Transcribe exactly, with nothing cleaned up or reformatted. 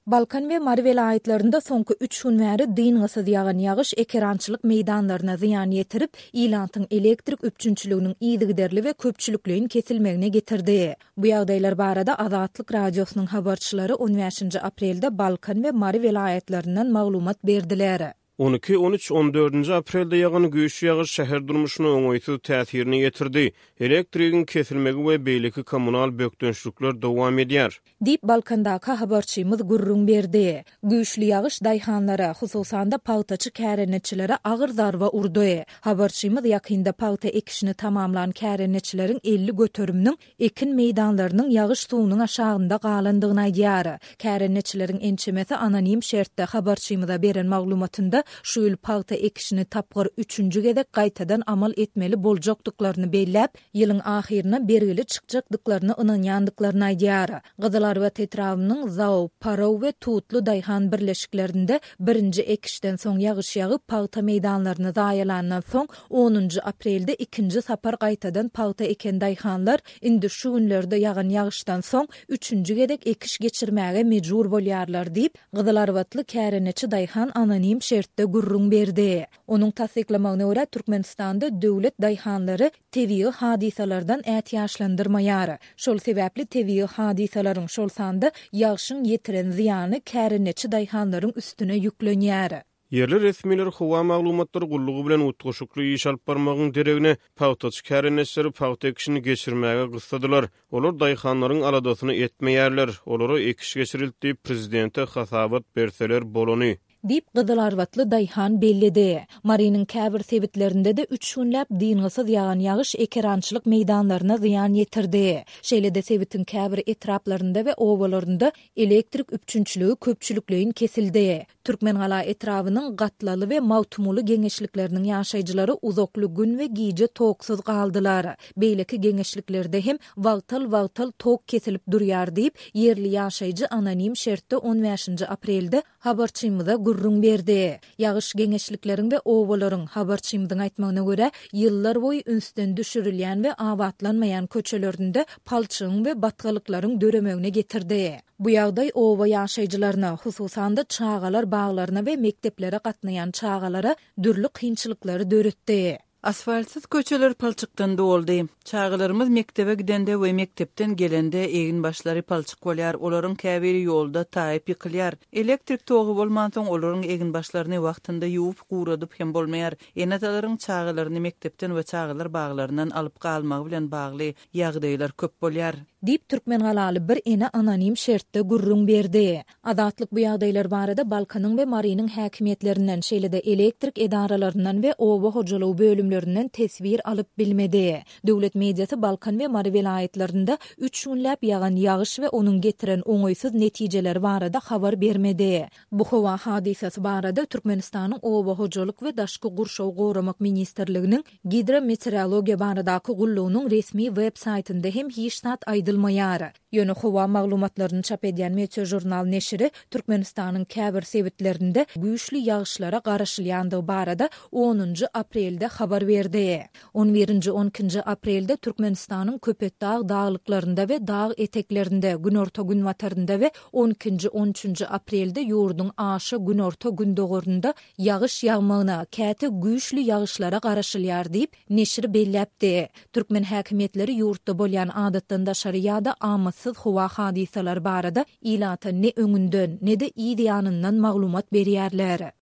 Balkan we Mari vilayetlerinde soňky üç gün bäri dyngysyz ýagan ýagyş ekerançylyk meýdanlaryna ziýan ýetirip, Ýylantyň elektrik üpçünçiliginiň ýygyderli we köpçülikligiň kesilmegine getirdi. Bu ýagdaýlar barada Azatlyk radiosynyň habarçylary on beşinji aprelde Balkan we Mari vilayetlerinden maglumat berdiler. on iki, on üç, on dördünji aprelde ýagan güýçli ýagyş şäher durmuşyna oňoýsuz täsirini ýetirdi. Elektrigiň kesilmegi we beýleki kommunal bökdönçlükler dowam edýär. Dip Balkandaky habarçymyz gurrun berdi. Güýçli ýagyş daýhanlara, hususan da pagtaçy kärenetçilere agyr zarba urdy. Habarçymyz ýakynda pagta ekişini tamamlan kärenetçilerin elli götürümniň ekin meýdanlarynyň ýagyş suwunyň aşagynda galandygyny aýdýar. Kärenetçilerin ençemesi anonim şertde habarçymyza beren maglumatynda şu ýyl pagta ekişini tapgyr üçünji gezek gaýtadan amal etmeli boljakdyklaryny beýläp, ýylyň ahyrına bergili çykjakdyklaryny ynanýandyklaryny aýdýar. Gyzylar we Tetrawnyň Zao, Paraw we Tutlu daýhan birleşiklerinde birinji ekişden soň ýagyş ýagyp pagta meýdanlaryny zaýalandan soň onunji aprelde ikinji sapar gaýtadan pagta eken daýhanlar indi şu günlerde ýagan ýagyşdan soň üçünji gezek ekiş geçirmäge mejbur bolýarlar diýip Gyzylarwatly kärenetçi daýhan anonim şert gurrun berdi. Onun tasdiklamagyna görä Türkmenistanda döwlet daýhanlary tebii hadisalardan ätýaşlandyrmaýar. Şol sebäpli tebii hadisalaryň şol sanda ýagşyň ýetiren ziýany kärenetçi daýhanlaryň üstüne ýüklenýär. Yerli resmiler howa maglumatlary gullugy bilen utguşykly iş alyp barmagyň deregine pagtaçy kärenetçileri pagta ekişini geçirmäge gyssadylar. Olar daýhanlaryň aladasyny etmeýärler. Olary ekiş geçirildi prezidente hasabat berseler bolony. Dip Gyzylarwatly daýhan bellidi. Marynyň käbir sebitlerinde de üç günläp dyngysyz ýagan ýagyş ekerançylyk meýdanlaryna ziýan ýetirdi. Şeýle-de sebitin käbir etraplarynda we owalarynda elektrik üpçünçiligi köpçülikligiň kesildi. Türkmengala etrawynyň gatlaly we mawtumuly geňeşlikleriniň ýaşaýjylary uzakly gün we giýje toksyz galdylar. Beýleki geňeşliklerde hem wagtal-wagtal tok kesilip durýar diýip yerli ýaşaýjy anonim şertde on beşinji aprelde habarçymyza gurrun berdi. Ýagyş geňeşlikleriň we owalaryň habarçymyzyň aýtmagyna görä, ýyllar boýy ünsden düşürilýän we awatlanmaýan köçelerinde palçyň we batgalyklaryň döremegine getirdi. Bu ýagdaý owa ýaşaýjylaryna, hususan da çağalar baglaryna we mekteplere gatnaýan çağalara dürli kynçylyklary döretdi. Asfaltsız köçeler palçykdan doldy. Çağalarymız mektebe gidende we mektepden gelende egin başlary palçyk bolýar, olaryň käbiri ýolda taýyp ýykylýar. Elektrik togy bolmansoň olaryň egin başlaryny wagtynda ýuwup guradyp hem bolmaýar. Enatalaryň çağalaryny mektepden we çağalar baglaryndan alyp galmagy bilen bagly ýagdaýlar köp bolýar. Dip Türkmengalaly bir ene anonim şertde gurrun berdi. Azatlyk bu ýagdaýlar barada Balkanyň we Marynyň häkimetlerinden, şeýle-de elektrik edaralarynyň we owa hojalygy bölümlerinden tesbir alyp bilmedi. Döwlet mediýasy Balkan we Mari vilayetlerinde üç günläp ýagan ýagyş we onuň getiren oňoýsuz netijeleri barada habar bermedi. Bu howa hadisasy barada Türkmenistanyň owa hojalyk we daşky gurşaw goramak ministrliginiň gidrometeorologiýa baradaky gullugynyň resmi web saýtynda hem hiç nat aýdylmaýar. Ýöne howa maglumatlaryny çap edýän Meteor jurnal neşri Türkmenistanyň käbir sebitlerinde güýçli ýagyşlara garaşylýandygy barada onunji aprelde habar berdi. on birinji on ikinji aprelde Türkmenistanyň Köpetdağ dağlyklarynda we dağ eteklerinde, günorta gün watarynda we on ikinji on üçünji aprelde ýurduň aşy günorta gün dogorunda ýagyş ýagmagyna, käte güýçli ýagyşlara garaşylýar diýip neşri belläpdi. Türkmen häkimetleri ýurtda bolýan adatdan daşary ýa-da amasyz howa hadisalar barada ilata ne öňünden ne de ýa-nyndan maglumat berýärler.